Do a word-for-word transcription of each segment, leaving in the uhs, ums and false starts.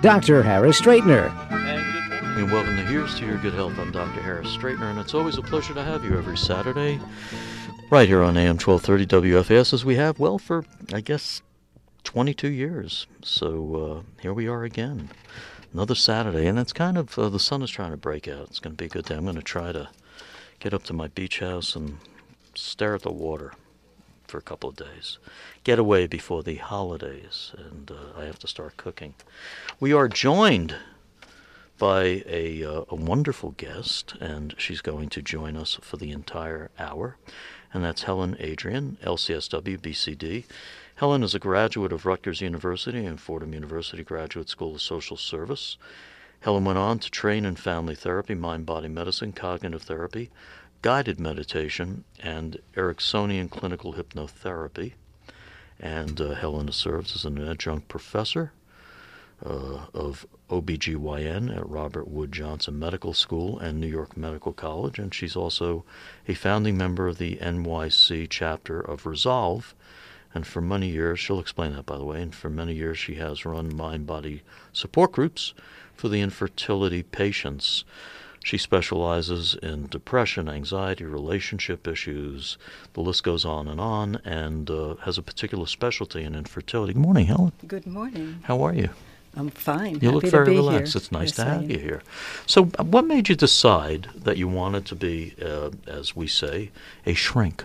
Doctor Harris Straightner. And good morning and welcome to Here's to Your Good Health. I'm Doctor Harris Straightner, and it's always a pleasure to have you every Saturday right here on A M twelve thirty W F A S, as we have, well, for, I guess, twenty-two years. So uh, here we are again. Another Saturday, and it's kind of, uh, the sun is trying to break out. It's going to be a good day. I'm going to try to get up to my beach house and stare at the water for a couple of days. Get away before the holidays, and uh, I have to start cooking. We are joined by a, uh, a wonderful guest, and she's going to join us for the entire hour, and that's Helen Adrian, L C S W, B C D. Helen is a graduate of Rutgers University and Fordham University Graduate School of Social Service. Helen went on to train in family therapy, mind-body medicine, cognitive therapy, guided meditation, and Ericksonian clinical hypnotherapy. And uh, Helen serves as an adjunct professor uh, of O B G Y N at Robert Wood Johnson Medical School and New York Medical College, and she's also a founding member of the N Y C chapter of Resolve. And for many years, she'll explain that, by the way, and for many years she has run mind-body support groups for the infertility patients. She specializes in depression, anxiety, relationship issues. The list goes on and on, and uh, has a particular specialty in infertility. Good morning, Helen. Good morning. How are you? I'm fine. You Happy look very to be relaxed. Here. It's nice yes, to I have am. you here. So uh, what made you decide that you wanted to be, uh, as we say, a shrink?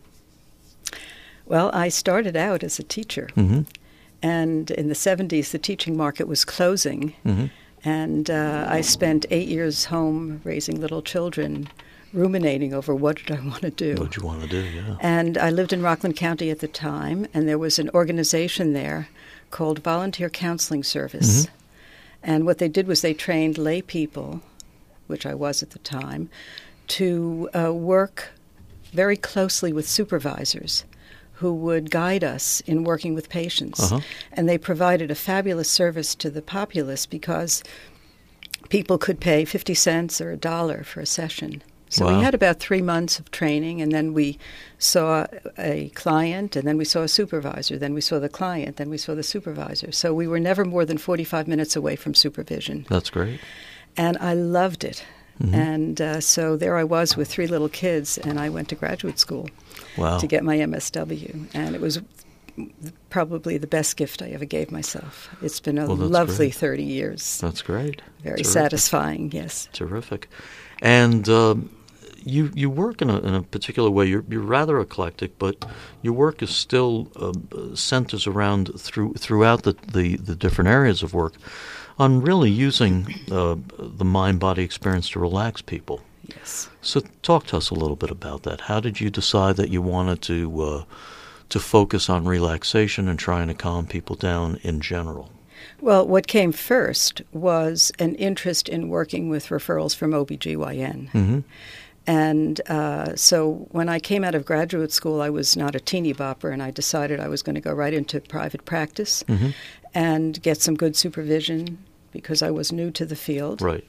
Well, I started out as a teacher, Mm-hmm. and in the seventies, the teaching market was closing. Mm-hmm. And uh, I spent eight years home raising little children, ruminating over what did I want to do. What did you want to do, yeah. And I lived in Rockland County at the time, and there was an organization there called Volunteer Counseling Service. Mm-hmm. And what they did was they trained lay people, which I was at the time, to uh, work very closely with supervisors who would guide us in working with patients. Uh-huh. And they provided a fabulous service to the populace because people could pay fifty cents or a dollar for a session. So Wow. we had about three months of training, and then we saw a client, and then we saw a supervisor, then we saw the client, then we saw the supervisor. So we were never more than forty-five minutes away from supervision. That's great. And I loved it. Mm-hmm. And uh, so there I was with three little kids, and I went to graduate school Wow. to get my M S W. And it was probably the best gift I ever gave myself. It's been a Well, that's lovely great. thirty years. That's great. Very Terrific. satisfying, yes. Terrific. And um, you you work in a, in a particular way. You're, you're rather eclectic, but your work is still uh, centers around through throughout the, the, the different areas of work on really using uh, the mind-body experience to relax people. Yes. So talk to us a little bit about that. How did you decide that you wanted to uh, to focus on relaxation and trying to calm people down in general? Well, what came first was an interest in working with referrals from O B G Y N. Mm-hmm. And uh, so when I came out of graduate school, I was not a teeny bopper, and I decided I was going to go right into private practice Mm-hmm. and get some good supervision because I was new to the field. Right.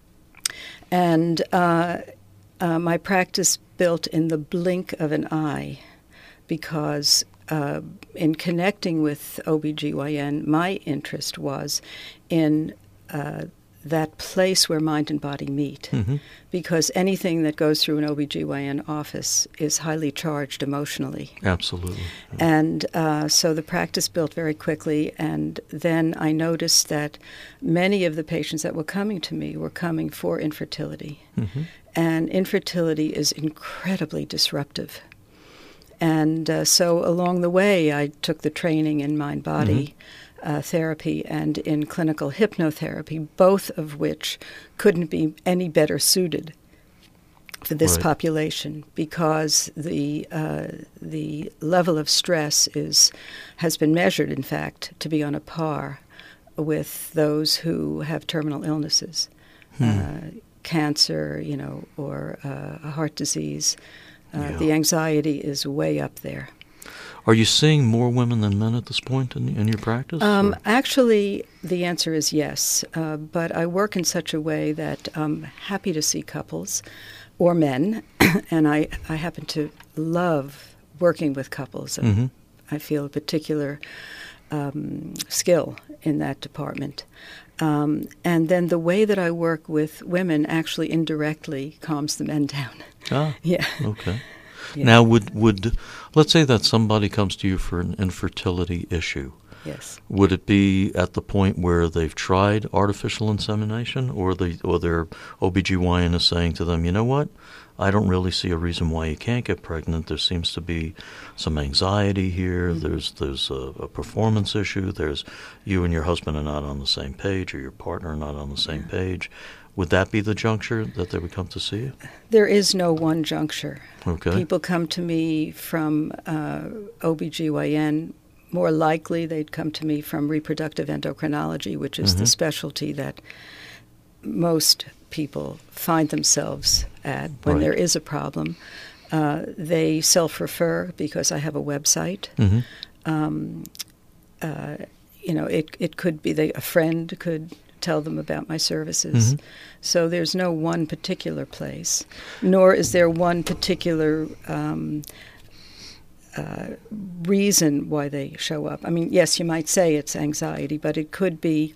And uh, uh, my practice built in the blink of an eye because uh, in connecting with O B G Y N, my interest was in uh, that place where mind and body meet. Mm-hmm. Because anything that goes through an O B G Y N office is highly charged emotionally. Absolutely. And uh, so the practice built very quickly, and then I noticed that many of the patients that were coming to me were coming for infertility. Mm-hmm. And infertility is incredibly disruptive. And uh, so along the way, I took the training in mind-body Mm-hmm. uh, therapy and in clinical hypnotherapy, both of which couldn't be any better suited for this Right. population because the uh, the level of stress is has been measured, in fact, to be on a par with those who have terminal illnesses, Hmm. uh, cancer, you know, or uh, a heart disease. Uh, Yeah. The anxiety is way up there. Are you seeing more women than men at this point in, in your practice? Um, or- actually, the answer is yes, uh, but I work in such a way that I'm happy to see couples or men, and I, I happen to love working with couples. Mhm. I feel a particular um, skill in that department. Um, and then the way that I work with women actually indirectly calms the men down. Ah, yeah. okay. Yeah. Now, would, would let's say that somebody comes to you for an infertility issue. Yes. Would it be at the point where they've tried artificial insemination, or the or their O B G Y N is saying to them, you know what, I don't really see a reason why you can't get pregnant. There seems to be some anxiety here. Mm-hmm. There's there's a, a performance issue. There's you and your husband are not on the same page, or your partner are not on the same yeah. page. Would that be the juncture that they would come to see you? There is no one juncture. Okay. People come to me from uh, O B G Y N. More likely, they'd come to me from reproductive endocrinology, which is mm-hmm. the specialty that most people find themselves at when right. there is a problem. Uh, they self-refer because I have a website. Mm-hmm. Um, uh, you know, it it could be they, a friend could tell them about my services. Mm-hmm. So there's no one particular place, nor is there one particular um, uh, reason why they show up. I mean, yes, you might say it's anxiety, but it could be,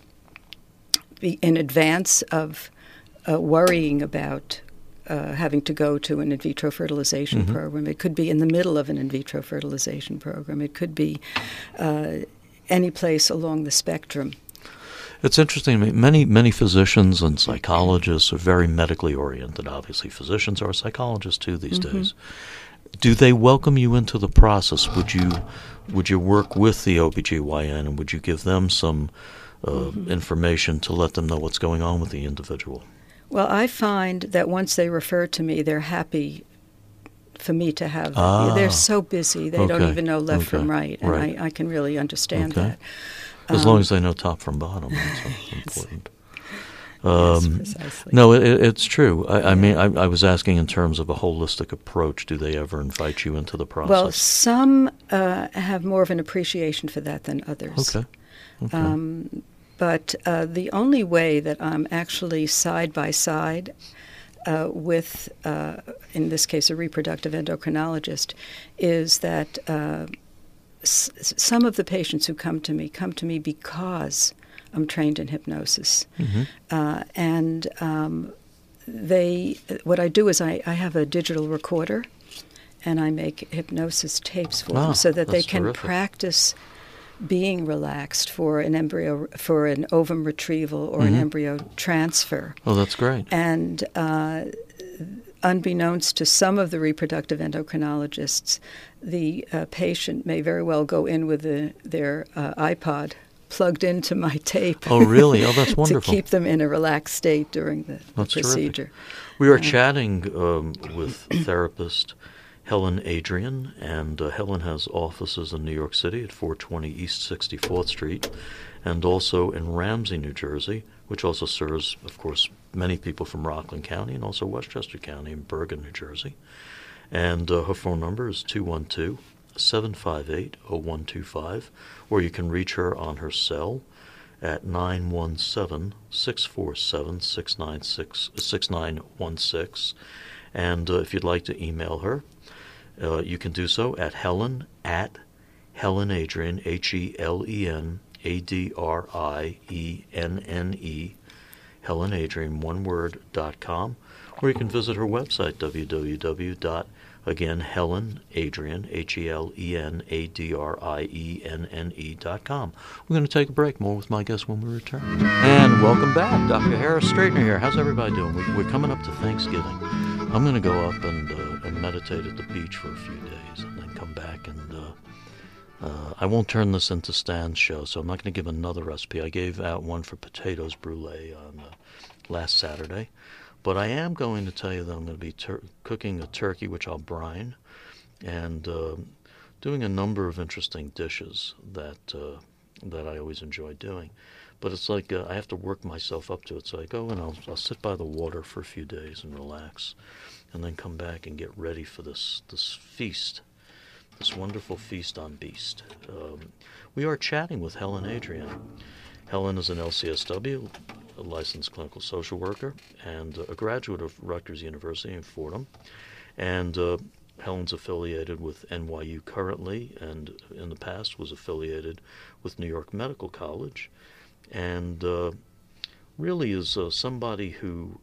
be in advance of uh, worrying about uh, having to go to an in vitro fertilization mm-hmm. program. It could be in the middle of an in vitro fertilization program. It could be uh, any place along the spectrum. It's interesting. Many many physicians and psychologists are very medically oriented. Obviously, physicians are psychologists too these mm-hmm. days. Do they welcome you into the process? Would you would you work with the O B G Y N and would you give them some uh, mm-hmm. information to let them know what's going on with the individual? Well, I find that once they refer to me, they're happy for me to have them. Ah, they're so busy, they okay. don't even know left okay. from right, and right. I, I can really understand okay. that. As um, long as they know top from bottom, that's important. Um, yes, precisely. No, it, it's true. I, I mean, I, I was asking in terms of a holistic approach. Do they ever invite you into the process? Well, some uh, have more of an appreciation for that than others. Okay. okay. Um, but uh, the only way that I'm actually side by side uh, with, uh, in this case, a reproductive endocrinologist, is that uh, s- some of the patients who come to me come to me because I'm trained in hypnosis. Mm-hmm. Uh, and um, they, what I do is I, I have a digital recorder, and I make hypnosis tapes for ah, them so that they can terrific. practice being relaxed for an embryo, for an ovum retrieval or mm-hmm. an embryo transfer. Oh, that's great. And uh, unbeknownst to some of the reproductive endocrinologists, the uh, patient may very well go in with the, their uh, iPod plugged into my tape. Oh, really? Oh, that's wonderful. To keep them in a relaxed state during the, the procedure. Terrific. We are uh, chatting um, with therapist Helen Adrian, and uh, Helen has offices in New York City at four twenty East sixty-fourth Street, and also in Ramsey, New Jersey, which also serves, of course, many people from Rockland County and also Westchester County and Bergen, New Jersey. And uh, her phone number is two one two, seven five eight, zero one two five, or you can reach her on her cell at nine one seven, six four seven, six nine one six. And uh, if you'd like to email her, uh, you can do so at Helen at Helen Adrian, H E L E N A D R I E N N E, Helen Adrian, one word, dot com, or you can visit her website, w w w dot again Helen Adrian, H E L E N A D R I E N N E dot com. We're going to take a break. More with my guest when we return. And welcome back. Doctor Harris Straightner here. How's everybody doing? We, we're coming up to Thanksgiving. I'm going to go up and, uh, and meditate at the beach for a few days and then come back and uh, uh, I won't turn this into Stan's show, so I'm not going to give another recipe. I gave out one for potatoes brulee on uh, last Saturday. But I am going to tell you that I'm going to be tur- cooking a turkey, which I'll brine, and uh, doing a number of interesting dishes that uh, that I always enjoy doing. But it's like uh, I have to work myself up to it. So I go and I'll, I'll sit by the water for a few days and relax, and then come back and get ready for this this feast, this wonderful feast on beast. Um, we are chatting with Helen Adrian. Helen is an L C S W, a licensed clinical social worker, and a graduate of Rutgers University in Fordham. And uh, Helen's affiliated with N Y U currently, and in the past was affiliated with New York Medical College, and uh, really is uh, somebody who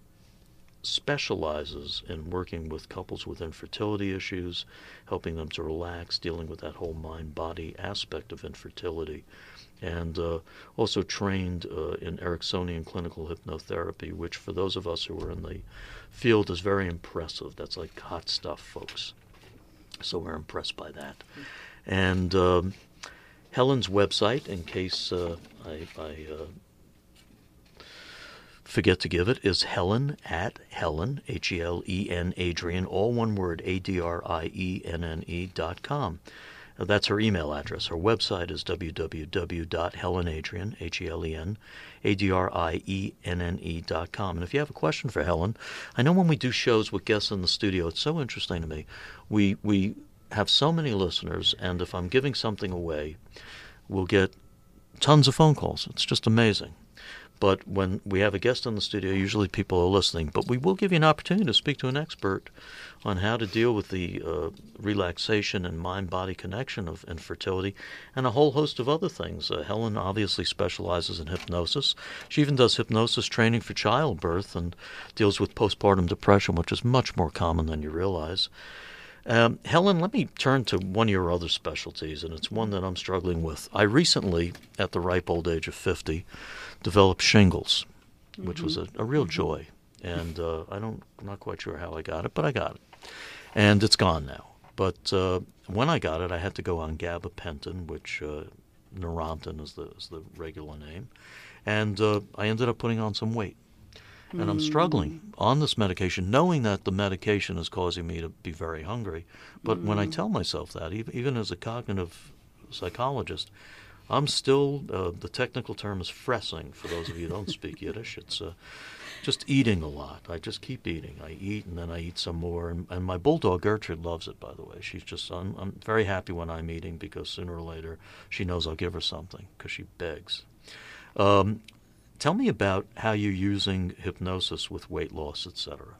specializes in working with couples with infertility issues, helping them to relax, dealing with that whole mind-body aspect of infertility, and uh, also trained uh, in Ericksonian clinical hypnotherapy, which for those of us who are in the field is very impressive. That's like hot stuff, folks. So we're impressed by that. And um, Helen's website, in case uh, I, I uh, forget to give it, is Helen at Helen, H E L E N, Adrienne, all one word, A D R I E N N E dot com. Uh, that's her email address. Her website is w w w dot helen adrienne, H E L E N, A D R I E N N E dot com. And if you have a question for Helen, I know when we do shows with guests in the studio, it's so interesting to me. We, we have so many listeners, and if I'm giving something away, we'll get tons of phone calls. It's just amazing. But when we have a guest in the studio, usually people are listening. But we will give you an opportunity to speak to an expert on how to deal with the uh, relaxation and mind-body connection of infertility and a whole host of other things. Uh, Helen obviously specializes in hypnosis. She even does hypnosis training for childbirth and deals with postpartum depression, which is much more common than you realize. Um, Helen, let me turn to one of your other specialties, and it's one that I'm struggling with. I recently, at the ripe old age of fifty, developed shingles, mm-hmm. which was a, a real joy. And uh, I don't, I'm not quite sure how I got it, but I got it. And it's gone now. But uh, when I got it, I had to go on gabapentin, which uh, Neurontin is the, is the regular name. And uh, I ended up putting on some weight. And I'm struggling on this medication, knowing that the medication is causing me to be very hungry. But mm. when I tell myself that, even, even as a cognitive psychologist, I'm still, uh, the technical term is fressing, for those of you who don't speak Yiddish. It's uh, just eating a lot. I just keep eating. I eat, and then I eat some more. And, and my bulldog, Gertrude, loves it, by the way. She's just, I'm, I'm very happy when I'm eating, because sooner or later she knows I'll give her something, because she begs. Um, Tell me about how you're using hypnosis with weight loss, et cetera.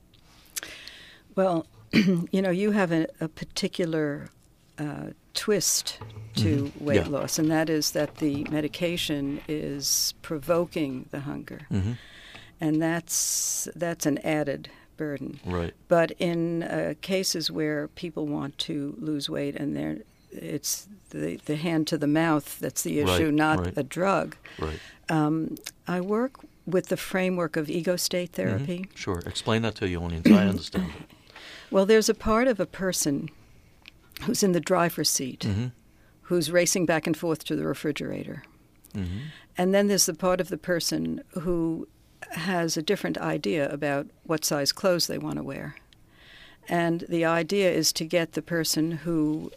Well, you know, you have a, a particular uh, twist to mm-hmm. weight yeah. loss, and that is that the medication is provoking the hunger. Mm-hmm. And that's that's an added burden. Right. But in uh, cases where people want to lose weight and they're it's the, the hand to the mouth that's the issue, right, not right. a drug. Right. Um, I work with the framework of ego state therapy. Mm-hmm. Sure. Explain that to the audience. I understand it. Well, there's a part of a person who's in the driver's seat, mm-hmm. who's racing back and forth to the refrigerator. Mm-hmm. And then there's the part of the person who has a different idea about what size clothes they want to wear. And the idea is to get the person who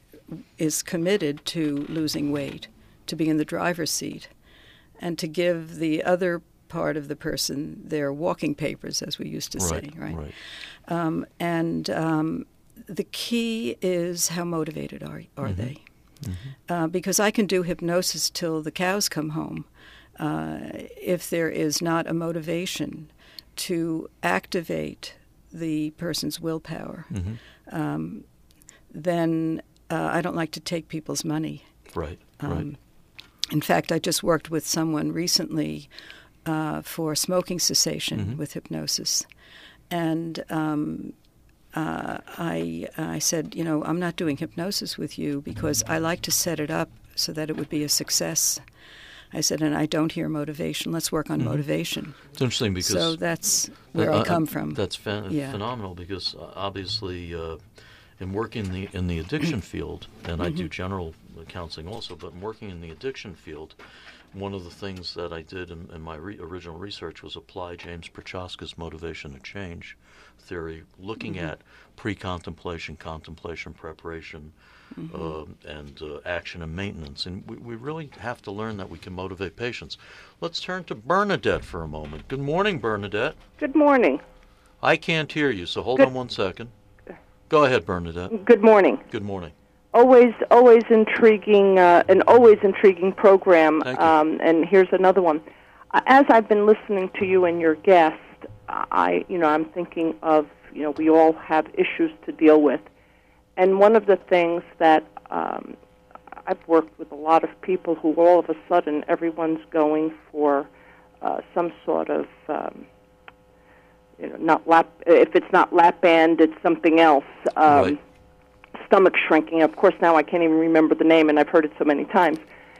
is committed to losing weight to be in the driver's seat, and to give the other part of the person their walking papers, as we used to right, say, right? right. Um, and um, the key is how motivated are are mm-hmm. they? Mm-hmm. Uh, because I can do hypnosis till the cows come home. Uh, if there is not a motivation to activate the person's willpower, mm-hmm. um, then uh, I don't like to take people's money. Right, um, right. In fact, I just worked with someone recently uh, for smoking cessation mm-hmm. with hypnosis. And um, uh, I, I said, you know, I'm not doing hypnosis with you because I like to set it up so that it would be a success. I said, and I don't hear motivation. Let's work on mm-hmm. motivation. It's interesting because... So that's where uh, I come from. That's phen- yeah. phenomenal because uh, obviously uh, in working in the, in the addiction field, and I do general counseling also, but in working in the addiction field, one of the things that I did in, in my re- original research was apply James Prochaska's motivation to change theory, looking mm-hmm. at pre-contemplation, contemplation, preparation, mm-hmm. uh, and uh, action and maintenance. And we, we really have to learn that we can motivate patients. Let's turn to Bernadette for a moment. Good morning, Bernadette. Good morning. I can't hear you, so hold Good. on one second. Go ahead, Bernadette. Good morning. Good morning. Always, always intriguing, uh, an always intriguing program. Thank you. Um, and here's another one. Uh, as I've been listening to you and your guest, I, you know, I'm thinking of, you know, we all have issues to deal with, and one of the things that um, I've worked with a lot of people who all of a sudden everyone's going for uh, some sort of, um, you know, not lap. If it's not lap band, it's something else. Um, right. Stomach shrinking. Of course, now I can't even remember the name, and I've heard it so many times.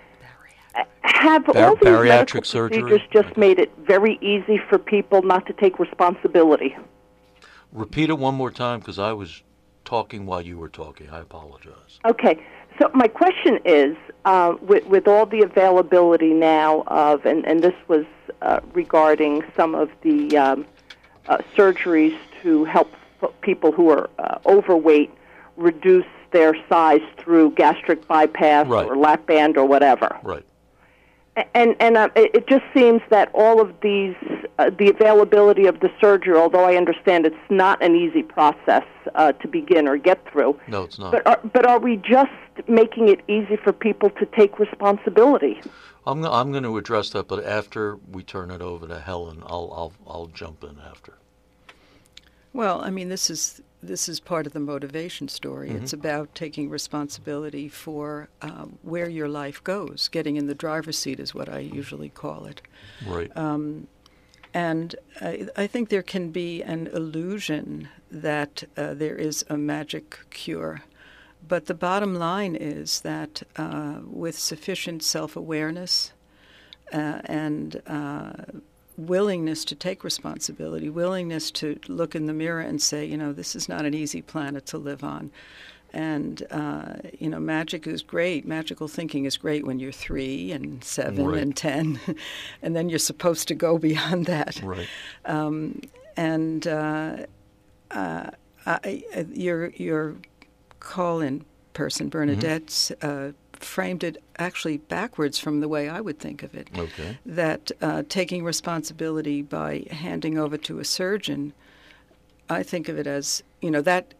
Have Bar- all these bariatric medical surgery? procedures just made it very easy for people not to take responsibility? Repeat it one more time, because I was talking while you were talking. I apologize. Okay. So my question is, uh, with, with all the availability now of, and, and this was uh, regarding some of the um, uh, surgeries to help f- people who are uh, overweight reduce their size through gastric bypass Right. or lap band or whatever. Right. And and uh, it it just seems that all of these, uh, the availability of the surgery, although I understand it's not an easy process uh, to begin or get through. No, it's not. But are, but are we just making it easy for people to take responsibility? I'm go- I'm going to address that, but after we turn it over to Helen, I'll I'll I'll jump in after. Well, I mean, this is this is part of the motivation story. Mm-hmm. It's about taking responsibility for um, where your life goes. Getting in the driver's seat is what I usually call it. Right. Um, and I, I think there can be an illusion that uh, there is a magic cure. But the bottom line is that uh, with sufficient self-awareness uh, and uh, willingness to take responsibility, willingness to look in the mirror and say, you know, this is not an easy planet to live on. And, uh, you know, magic is great. Magical thinking is great when you're three and seven Right. and ten. And then you're supposed to go beyond that. Right. Um, and uh, uh, I, I, your, your call-in person, Bernadette, mm-hmm. uh, framed it actually backwards from the way I would think of it. Okay. That uh, taking responsibility by handing over to a surgeon, I think of it as, you know, that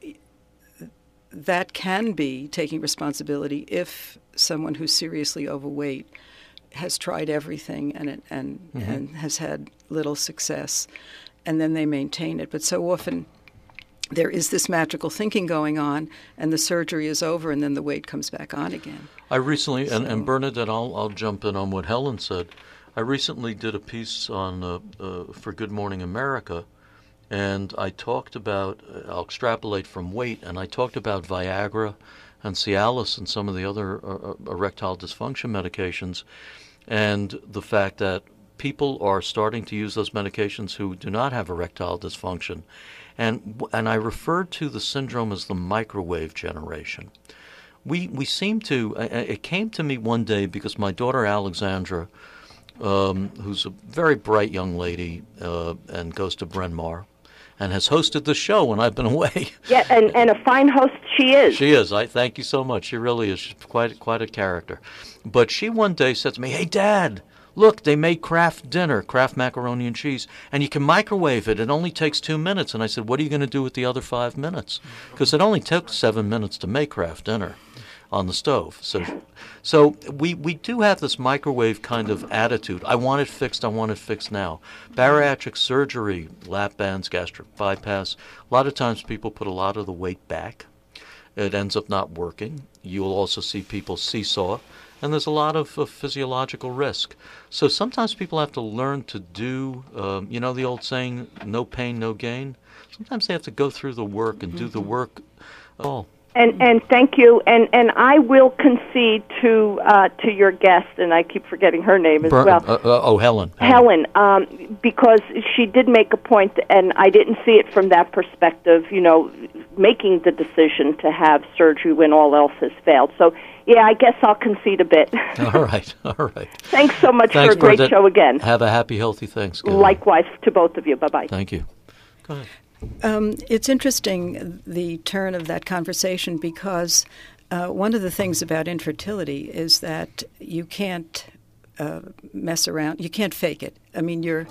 that can be taking responsibility if someone who's seriously overweight has tried everything and it, and mm-hmm. and has had little success, and then they maintain it. But so often there is this magical thinking going on, and the surgery is over, and then the weight comes back on again. I recently, so. and, and Bernadette, I'll, I'll jump in on what Helen said. I recently did a piece on uh, uh, for Good Morning America, and I talked about, uh, I'll extrapolate from weight, and I talked about Viagra and Cialis and some of the other uh, erectile dysfunction medications, and the fact that people are starting to use those medications who do not have erectile dysfunction. And and I referred to the syndrome as the microwave generation. We we seem to, it came to me one day because my daughter Alexandra, um, who's a very bright young lady uh, and goes to Bryn Mawr, and has hosted the show when I've been away. Yeah, and, and a fine host she is. She is. I thank you so much. She really is. She's quite quite a character. But she one day said to me, "Hey, Dad, look, they made Kraft dinner, Kraft macaroni and cheese, and you can microwave it. It only takes two minutes." And I said, "What are you going to do with the other five minutes?" Because it only took seven minutes to make Kraft dinner on the stove. So so we, we do have this microwave kind of attitude. I want it fixed. I want it fixed now. Bariatric surgery, lap bands, gastric bypass, a lot of times people put a lot of the weight back. It ends up not working. You'll also see people seesaw. And there's a lot of uh, physiological risk. So sometimes people have to learn to do, um, you know the old saying, no pain, no gain? Sometimes they have to go through the work and mm-hmm. do the work all. And and thank you. And, and I will concede to uh, to your guest, and I keep forgetting her name as Bur- well. Uh, uh, oh, Helen. Helen, um, because she did make a point, and I didn't see it from that perspective, you know, making the decision to have surgery when all else has failed. So, yeah, I guess I'll concede a bit. All right, all right. Thanks so much Thanks, for a great Bernadette. show again. Have a happy, healthy Thanksgiving. Likewise to both of you. Bye-bye. Thank you. Go ahead. Um, it's interesting, the turn of that conversation, because uh, one of the things about infertility is that you can't uh, mess around. You can't fake it. I mean, you're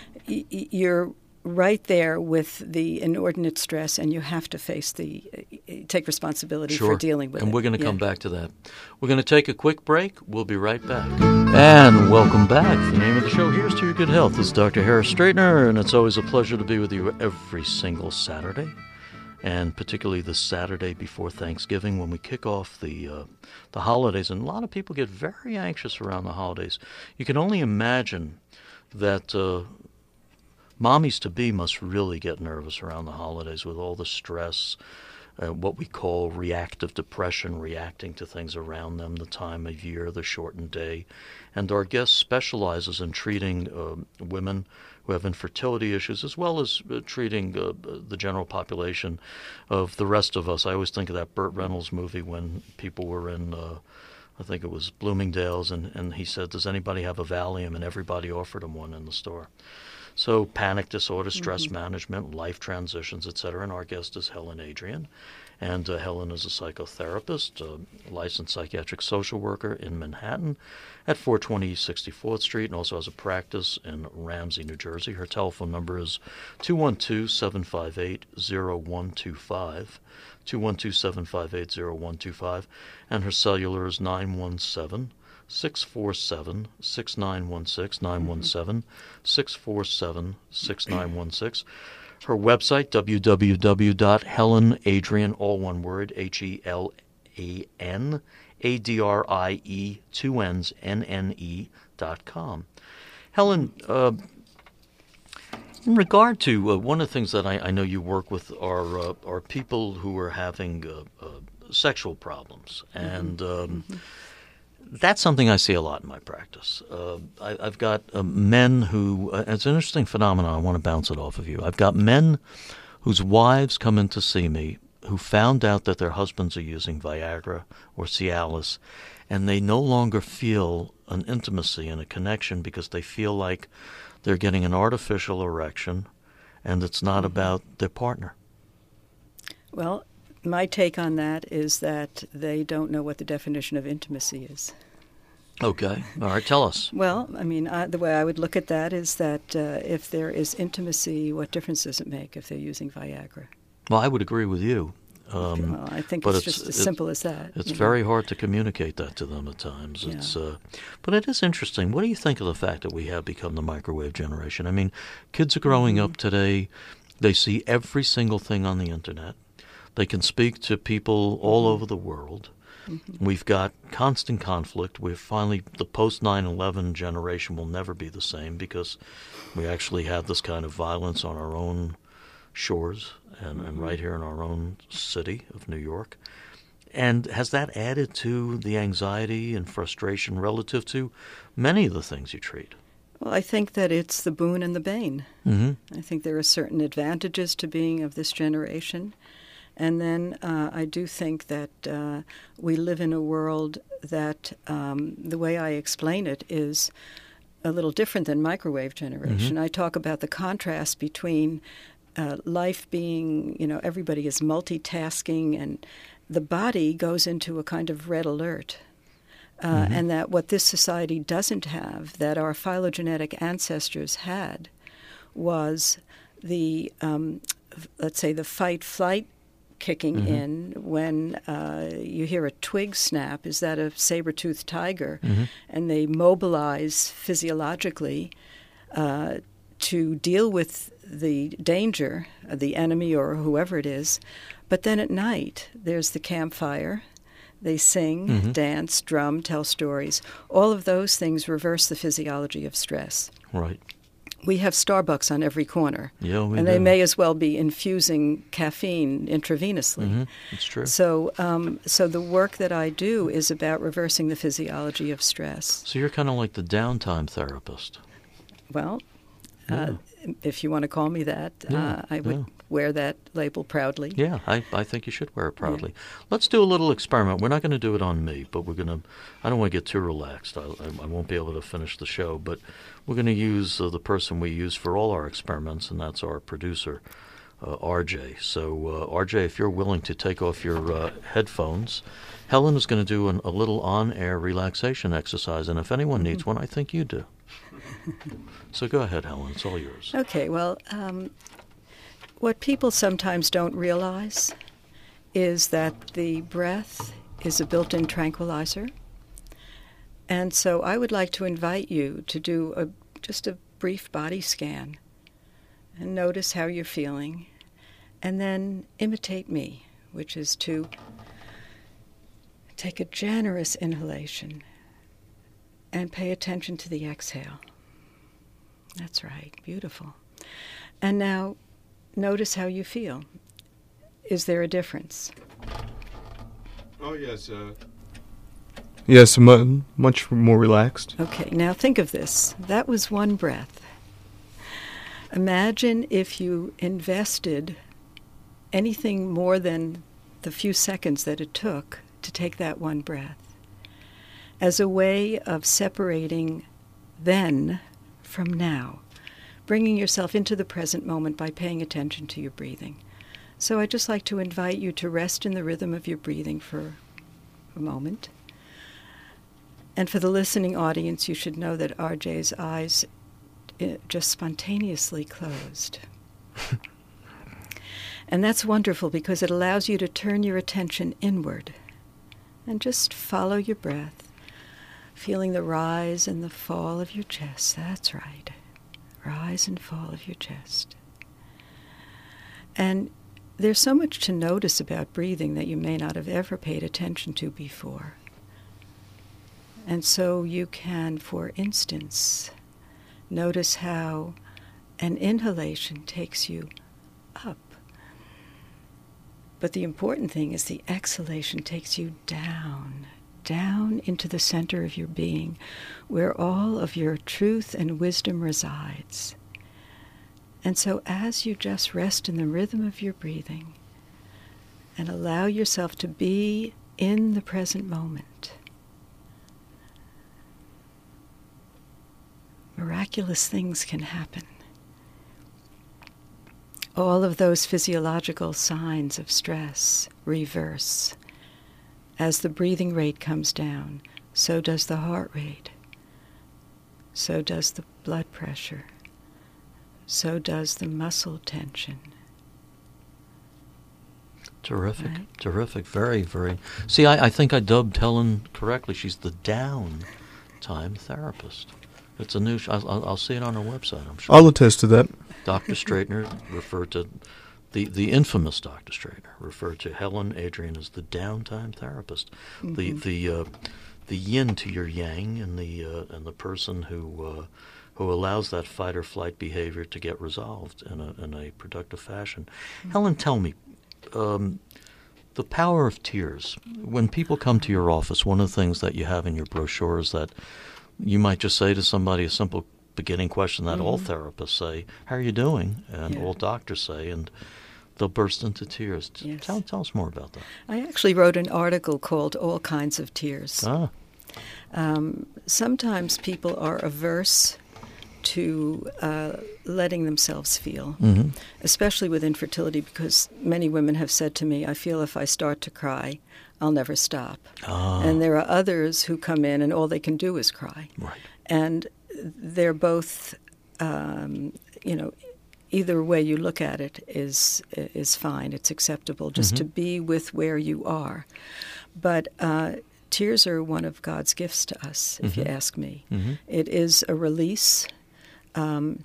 you're right there with the inordinate stress, and you have to face the uh, take responsibility sure. for dealing with and it. And we're going to yeah. come back to that. We're going to take a quick break. We'll be right back. And welcome back. The name of the show, Here's to Your Good Health, is Doctor Harris Straightner, and it's always a pleasure to be with you every single Saturday and particularly the Saturday before Thanksgiving when we kick off the uh, the holidays. And a lot of people get very anxious around the holidays. You can only imagine that uh, mommies-to-be must really get nervous around the holidays with all the stress, uh, what we call reactive depression, reacting to things around them, the time of year, the shortened day. And our guest specializes in treating uh, women who have infertility issues, as well as uh, treating uh, the general population of the rest of us. I always think of that Burt Reynolds movie when people were in, uh, I think it was Bloomingdale's, and, and he said, does anybody have a Valium? And everybody offered him one in the store. So panic disorder, stress mm-hmm. management, life transitions, et cetera. And our guest is Helen Adrian. And uh, Helen is a psychotherapist, a licensed psychiatric social worker in Manhattan at four twenty sixty-fourth Street, and also has a practice in Ramsey, New Jersey. Her telephone number is two one two, seven five eight, zero one two five, two one two, seven five eight, zero one two five, and her cellular is nine one seven, six four seven, six nine one six, nine one seven, six four seven, six nine one six. Her website, w w w dot helen adrian, all one word, H E L A N A D R I E, two N's, N N E dot com. Helen, uh, in regard to uh, one of the things that I, I know you work with are, uh, are people who are having uh, uh, sexual problems, and um, mm-hmm. that's something I see a lot in my practice. Uh, I, I've got uh, men who, uh, it's an interesting phenomenon, I want to bounce it off of you. I've got men whose wives come in to see me who found out that their husbands are using Viagra or Cialis, and they no longer feel an intimacy and a connection because they feel like they're getting an artificial erection and it's not about their partner. Well, my take on that is that they don't know what the definition of intimacy is. Okay. All right. Tell us. Well, I mean, I, the way I would look at that is that uh, if there is intimacy, what difference does it make if they're using Viagra? Well, I would agree with you. Um, well, I think but it's, it's just as it, simple as that. It's very know? hard to communicate that to them at times. Yeah. It's, uh, but it is interesting. What do you think of the fact that we have become the microwave generation? I mean, kids are growing mm-hmm. up today. They see every single thing on the Internet. They can speak to people all over the world. Mm-hmm. We've got constant conflict. We're finally, the post nine eleven generation will never be the same because we actually had this kind of violence on our own shores and, mm-hmm. and right here in our own city of New York. And has that added to the anxiety and frustration relative to many of the things you treat? Well, I think that it's the boon and the bane. Mm-hmm. I think there are certain advantages to being of this generation. And then uh, I do think that uh, we live in a world that um, the way I explain it is a little different than microwave generation. Mm-hmm. I talk about the contrast between uh, life being, you know, everybody is multitasking and the body goes into a kind of red alert. Uh, mm-hmm. And that what this society doesn't have, that our phylogenetic ancestors had, was the, um, let's say, the fight-flight kicking mm-hmm. in when uh, you hear a twig snap. Is that a saber-toothed tiger? Mm-hmm. And they mobilize physiologically uh, to deal with the danger, the enemy or whoever it is. But then at night, there's the campfire. They sing, mm-hmm. dance, drum, tell stories. All of those things reverse the physiology of stress. Right. We have Starbucks on every corner. Yeah, we And do. they may as well be infusing caffeine intravenously. Mm-hmm. It's true. So, um, so the work that I do is about reversing the physiology of stress. So you're kind of like the downtime therapist. Well, yeah. uh, if you want to call me that, yeah. uh, I would yeah. wear that label proudly. Yeah, I, I think you should wear it proudly. Yeah. Let's do a little experiment. We're not going to do it on me, but we're going to, I don't want to get too relaxed. I, I, I won't be able to finish the show, but we're going to use uh, the person we use for all our experiments, and that's our producer, uh, R J. So, uh, R J, if you're willing to take off your uh, headphones, Helen is going to do an, a little on-air relaxation exercise, and if anyone needs one, I think you do. So go ahead, Helen. It's all yours. Okay, well, um, what people sometimes don't realize is that the breath is a built-in tranquilizer. And so I would like to invite you to do a, just a brief body scan and notice how you're feeling. And then imitate me, which is to take a generous inhalation and pay attention to the exhale. That's right, beautiful. And now notice how you feel. Is there a difference? Oh, yes. Uh, yes, mu- much more relaxed. Okay, now think of this. That was one breath. Imagine if you invested anything more than the few seconds that it took to take that one breath as a way of separating then from now, bringing yourself into the present moment by paying attention to your breathing. So I'd just like to invite you to rest in the rhythm of your breathing for a moment. And for the listening audience, you should know that R J's eyes uh, just spontaneously closed. And that's wonderful because it allows you to turn your attention inward and just follow your breath, feeling the rise and the fall of your chest. That's right. Rise and fall of your chest. And there's so much to notice about breathing that you may not have ever paid attention to before. And so you can, for instance, notice how an inhalation takes you up. But the important thing is the exhalation takes you down, down into the center of your being, where all of your truth and wisdom resides. And so as you just rest in the rhythm of your breathing and allow yourself to be in the present moment, miraculous things can happen. All of those physiological signs of stress reverse. As the breathing rate comes down, so does the heart rate. So does the blood pressure. So does the muscle tension. Terrific, Right? terrific, very, very. See, I, I think I dubbed Helen correctly. She's the downtime therapist. It's a new. Sh- I'll, I'll I'll see it on her website. I'm sure. I'll attest to that. Doctor Straightner referred to the the infamous Doctor Straightner referred to Helen Adrian as the downtime therapist, Mm-hmm. the the uh, the yin to your yang, and the uh, and the person who uh, who allows that fight or flight behavior to get resolved in a in a productive fashion. Mm-hmm. Helen, tell me. Um, the power of tears. When people come to your office, one of the things that you have in your brochure is that you might just say to somebody a simple beginning question that mm-hmm. all therapists say, how are you doing? And yeah. all doctors say, and they'll burst into tears. Yes. Tell, tell us more about that. I actually wrote an article called All Kinds of Tears. Ah. Um, sometimes people are averse to uh, letting themselves feel, mm-hmm. especially with infertility, because many women have said to me, I feel if I start to cry, I'll never stop. Ah. And there are others who come in and all they can do is cry. Right. And they're both, um, you know, either way you look at it is is fine. It's acceptable just mm-hmm. to be with where you are. But uh, tears are one of God's gifts to us, if mm-hmm. you ask me. Mm-hmm. It is a release. Um,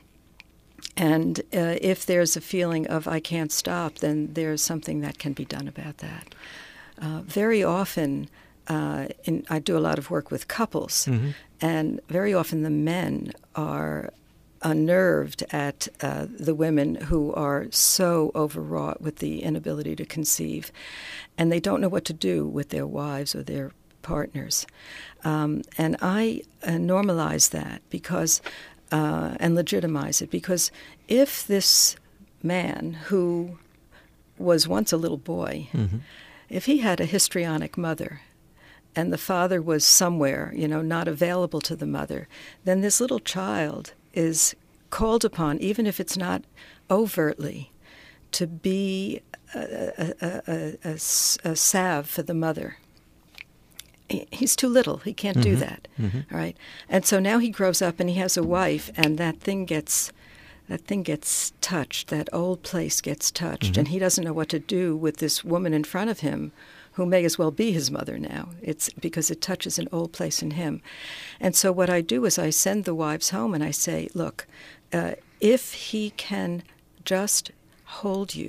and uh, if there's a feeling of I can't stop, then there's something that can be done about that. Uh, very often, uh, in, I do a lot of work with couples, mm-hmm. and very often the men are unnerved at uh, the women who are so overwrought with the inability to conceive, and they don't know what to do with their wives or their partners. Um, and I uh, normalize that because, uh, and legitimize it, because if this man who was once a little boy, mm-hmm. if he had a histrionic mother, and the father was somewhere, you know, not available to the mother, then this little child is called upon, even if it's not overtly, to be a, a, a, a, a salve for the mother. He's too little. He can't mm-hmm. do that. Mm-hmm. All right. And so now he grows up and he has a wife, and that thing gets that thing gets touched. That old place gets touched, mm-hmm. and he doesn't know what to do with this woman in front of him, who may as well be his mother now. It's because it touches an old place in him. And so what I do is I send the wives home and I say, look, uh, if he can just hold you,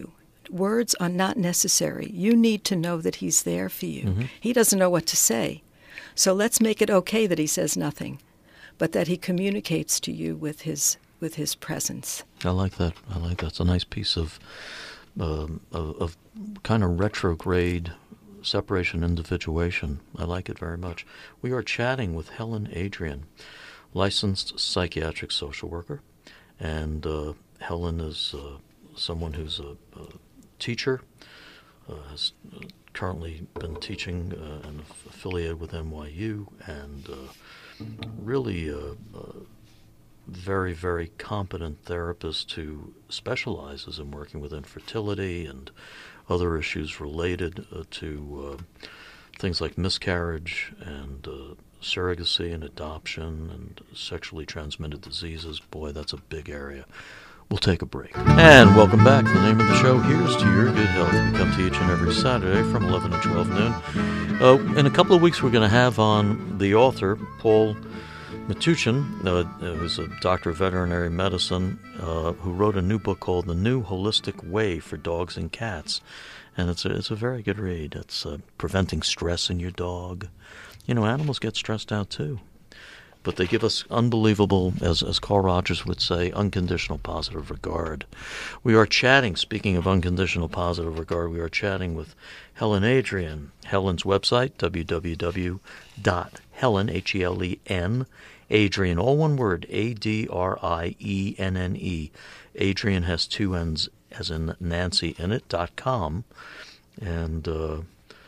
words are not necessary. You need to know that he's there for you. Mm-hmm. He doesn't know what to say. So let's make it okay that he says nothing, but that he communicates to you with his with his presence. I like that. I like that. It's a nice piece of um, of, of kind of retrograde separation, individuation. I like it very much. We are chatting with Helen Adrian, licensed psychiatric social worker, and uh, Helen is uh, someone who's a, a teacher, uh, has uh, currently been teaching uh, and affiliated with N Y U, and uh, really uh, uh, very, very competent therapist who specializes in working with infertility and other issues related uh, to uh, things like miscarriage and uh, surrogacy and adoption and sexually transmitted diseases. Boy, that's a big area. We'll take a break. And welcome back. The name of the show, Here's to Your Good Health. We come to you each and every Saturday from eleven to twelve noon. Uh, in a couple of weeks, we're going to have on the author, Paul Matuchin, uh, who's a doctor of veterinary medicine, uh, who wrote a new book called The New Holistic Way for Dogs and Cats. And it's a, it's a very good read. It's uh, preventing stress in your dog. You know, animals get stressed out too. But they give us unbelievable, as as Carl Rogers would say, unconditional positive regard. We are chatting, speaking of unconditional positive regard, we are chatting with Helen Adrian. Helen's website, w w w dot helen, H E L E N, Adrian, all one word, A D R I E N N E. Adrian has two N's, as in Nancy, in it, dot com. And uh,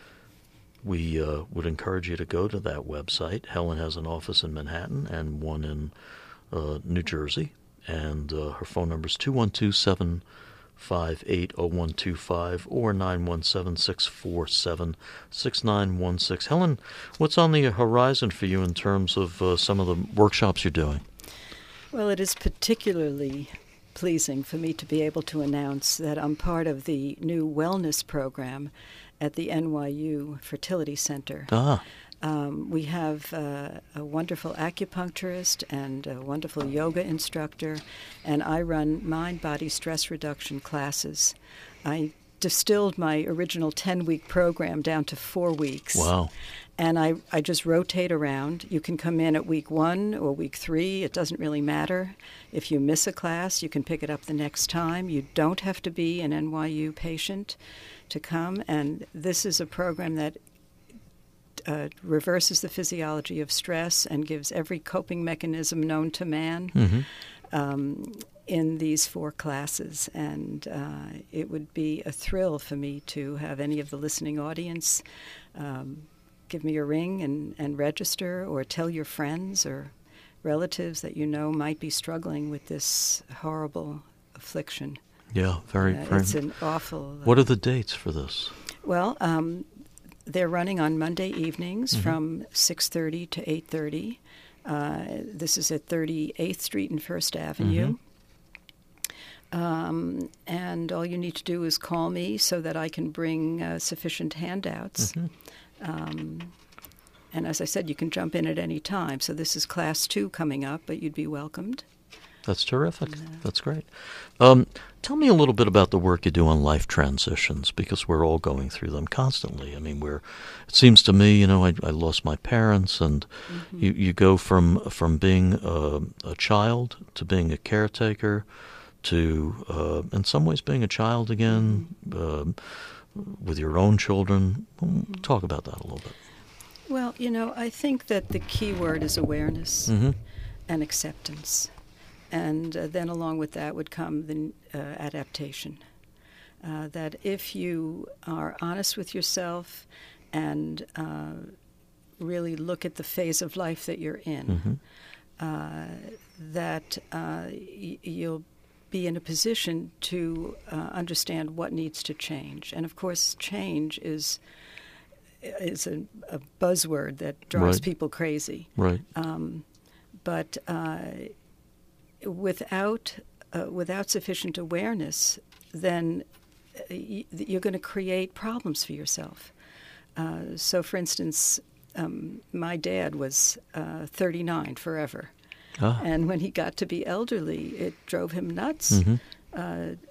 we uh, would encourage you to go to that website. Helen has an office in Manhattan and one in uh, New Jersey. And uh, her phone number is two one two, seven five eight, zero one two five or nine one seven, six four seven, six nine one six. Helen, what's on the horizon for you in terms of uh, some of the workshops you're doing? Well, it is particularly pleasing for me to be able to announce that I'm part of the new wellness program at the N Y U Fertility Center. Ah. Um, we have uh, a wonderful acupuncturist and a wonderful yoga instructor, and I run mind-body stress reduction classes. I distilled my original ten-week program down to four weeks. Wow. And I, I just rotate around. You can come in at week one or week three. It doesn't really matter. If you miss a class, you can pick it up the next time. You don't have to be an N Y U patient to come. And this is a program that uh, reverses the physiology of stress and gives every coping mechanism known to man Mm-hmm. um, in these four classes. And uh, it would be a thrill for me to have any of the listening audience um, give me a ring and, and register, or tell your friends or relatives that you know might be struggling with this horrible affliction. Yeah, very, Uh, very. it's an awful... Uh, What are the dates for this? Well, um, they're running on Monday evenings Mhm. from six thirty to eight thirty. Uh, this is at thirty-eighth Street and First Avenue. Um, and all you need to do is call me so that I can bring uh, sufficient handouts. Mhm. Um, and as I said, you can jump in at any time. So this is class two coming up, but you'd be welcomed. That's terrific. No. That's great. Um, tell me a little bit about the work you do on life transitions, because we're all going through them constantly. I mean, we're. It seems to me, you know, I, I lost my parents, and Mm-hmm. you, you go from from being a, a child to being a caretaker to, uh, in some ways, being a child again um with your own children. Talk about that a little bit. Well, you know, I think that the key word is awareness Mm-hmm. and acceptance. And uh, then along with that would come the uh, adaptation. Uh, that if you are honest with yourself and uh, really look at the phase of life that you're in, Mm-hmm. uh, that uh, y- you'll be in a position to uh, understand what needs to change. And of course, change is is a, a buzzword that drives Right. people crazy. Right. Um, but uh, without uh, without sufficient awareness, then uh, y- you're going to create problems for yourself. Uh, so, for instance, um, my dad was uh, thirty-nine forever. Ah. And when he got to be elderly, it drove him nuts. Mm-hmm. Uh,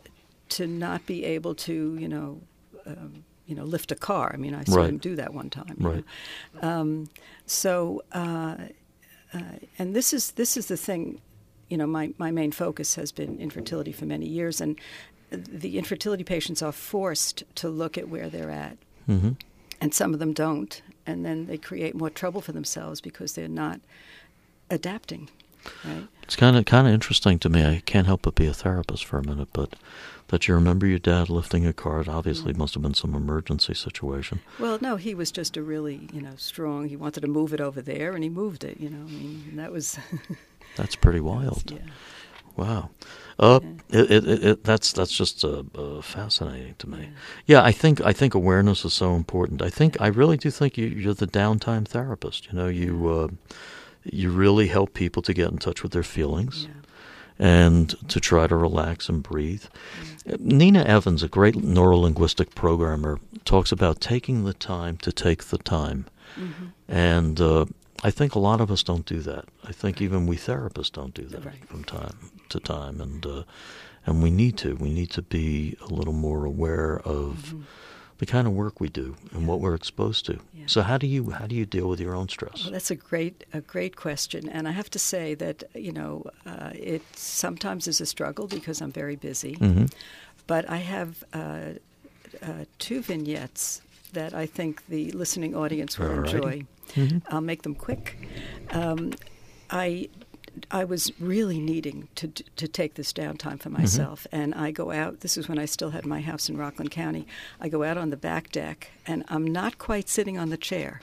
to not be able to, you know, um, you know, lift a car. I mean, I saw Right. him do that one time. you Right. know. Um, so, uh, uh, and this is this is the thing. You know, my, my main focus has been infertility for many years, and the infertility patients are forced to look at where they're at, Mm-hmm. and some of them don't, and then they create more trouble for themselves because they're not adapting. Right? It's kind of kind of interesting to me. I can't help but be a therapist for a minute, but that you remember your dad lifting a car. It obviously must have been some emergency situation. Well, no, he was just a really, you know, strong. He wanted to move it over there, and he moved it. You know, I mean, that was. That's pretty wild. Yeah. Wow. Uh, Yeah. it, it, it, that's that's just uh, uh, fascinating to me. Yeah, I think I think awareness is so important. I think I really do think you, you're the downtime therapist. You know, you uh, you really help people to get in touch with their feelings. Yeah. And to try to relax and breathe. Yeah. Nina Evans, a great neurolinguistic programmer, talks about taking the time to take the time. Mm-hmm. And uh, I think a lot of us don't do that. I think even we therapists don't do that Right. from time to time. And uh, and we need to. We need to be a little more aware of Mm-hmm. the kind of work we do and Yeah. what we're exposed to. Yeah. So how do you how do you deal with your own stress? Well, that's a great a great question, and I have to say that you know uh, it sometimes is a struggle because I'm very busy. Mm-hmm. But I have uh, uh, two vignettes that I think the listening audience will All righty. enjoy. Mm-hmm. I'll make them quick. Um, I I was really needing to to take this downtime for myself, Mm-hmm. and I go out. This is when I still had my house in Rockland County. I go out on the back deck, and I'm not quite sitting on the chair,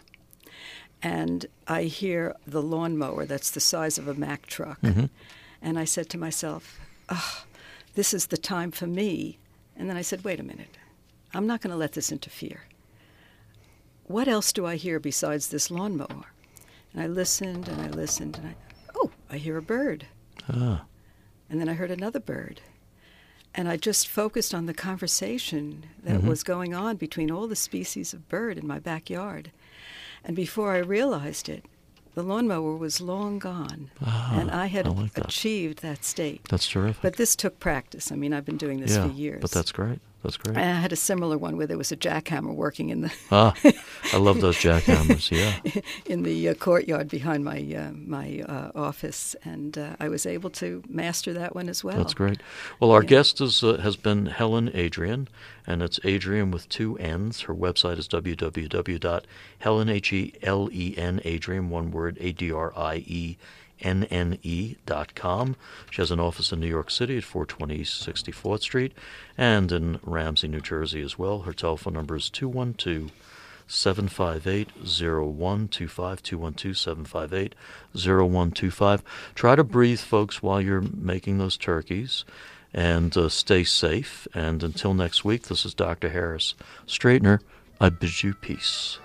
and I hear the lawnmower that's the size of a Mack truck, Mm-hmm. and I said to myself, "Oh, this is the time for me." And then I said, "Wait a minute, I'm not going to let this interfere. What else do I hear besides this lawnmower?" And I listened and I listened, and I, oh, I hear a bird. Ah. And then I heard another bird. And I just focused on the conversation that Mhm. was going on between all the species of bird in my backyard. And before I realized it, the lawnmower was long gone. Ah, and I had I like that. achieved that state. That's terrific. But this took practice. I mean, I've been doing this yeah, for years. but that's great. That's great. And I had a similar one where there was a jackhammer working in the Ah, I love those jackhammers. Yeah. in the uh, courtyard behind my uh, my uh, office, and uh, I was able to master that one as well. That's great. Well, our Yeah. guest is, uh, has been Helen Adrian, and it's Adrian with two N's. Her website is w w w dot helen, H E L E N, Adrian, one word, A D R I E N N E dot com. She has an office in New York City at four twenty sixty-fourth Street and in Ramsey, New Jersey as well. Her telephone number is two one two, seven five eight, zero one two five, two one two, seven five eight, zero one two five. Try to breathe, folks, while you're making those turkeys, and uh, stay safe. And until next week, this is Doctor Harris Straightener. I bid you peace.